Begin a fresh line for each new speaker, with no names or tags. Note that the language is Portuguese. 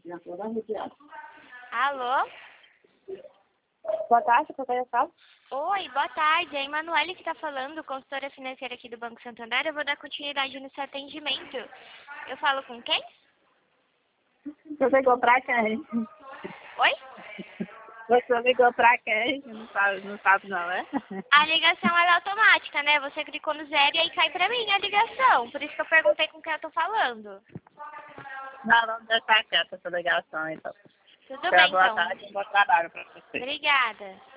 Alô?
Boa tarde, Coca-Cola.
Oi, boa tarde. É a Emanuele que está falando, consultora financeira aqui do Banco Santander. Eu vou dar continuidade no seu atendimento. Eu falo com quem?
Você ligou pra quem?
Oi?
Você ligou pra quem? Não sabe não, é?
A ligação ela é automática, né? Você clicou no 0 e aí cai pra mim a ligação. Por isso que eu perguntei com quem eu tô falando.
Não, vamos deixar quieta essa ligação, então.
Tudo bem,
Boa
então.
tarde e bom trabalho pra você.
Obrigada.